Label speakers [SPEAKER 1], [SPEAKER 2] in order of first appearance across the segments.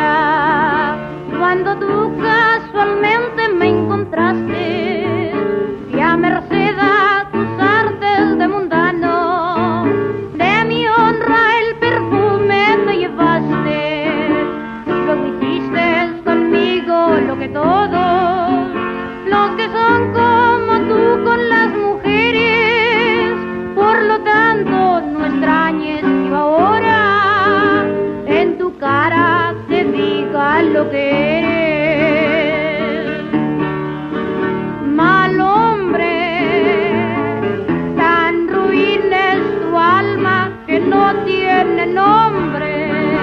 [SPEAKER 1] día, cuando tú casualmente me encontraste, y a merced a tus artes de mundano, de mi honra el perfume te llevaste. Luego hiciste conmigo lo que todos los que son como tú con las mujeres, por lo tanto no extrañes que ahora en tu cara te diga lo que eres. Mal hombre, tan ruin es tu alma que no tiene nombre.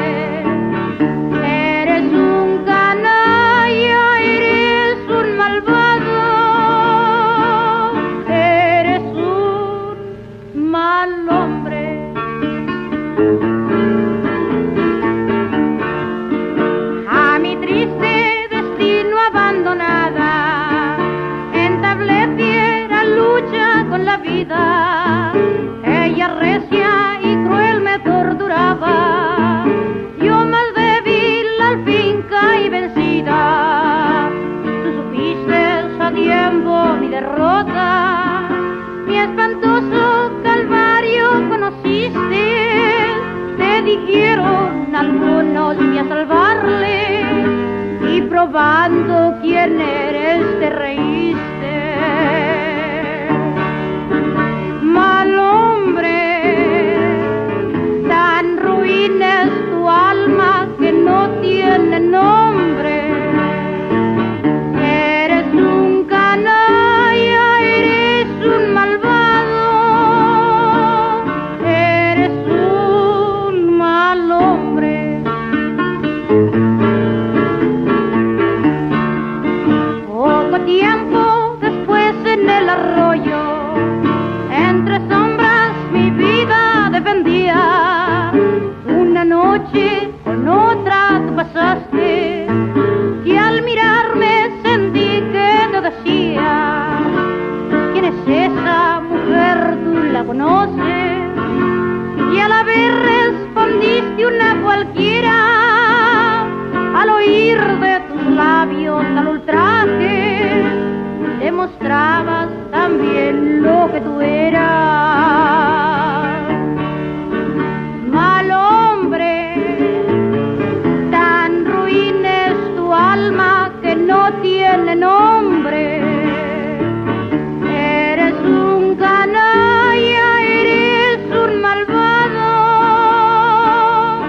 [SPEAKER 1] Eres un canalla, eres un malvado, eres un mal hombre. A mi triste destino abandonada, entablé fiera lucha con la vida. Ella recia y cruel me torturaba, yo más débil al fin caí vencida. Tú supiste a tiempo mi derrota, mi espantoso calvario conociste. Te dijeron algunos y a salvarle, y probando quién eres te reíste. Mal hombre, tan ruin es tu alma que no tiene nombre. Eres un canalla, eres un malvado, eres un mal hombre. Poco tiempo después en el arroyo, entre sombras mi vida defendía. Una noche con otra tú pasaste, y al mirarme sentí que te decía: ¿quién es esa mujer? Tú la conoces. Y a la vez respondiste una cualquiera, al oír de tus labios tal ultraje, demostrabas también lo que tú eras. Mal hombre, tan ruin es tu alma que no tiene nombre. Eres un canalla, eres un malvado,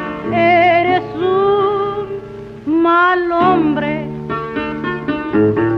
[SPEAKER 1] eres un mal hombre.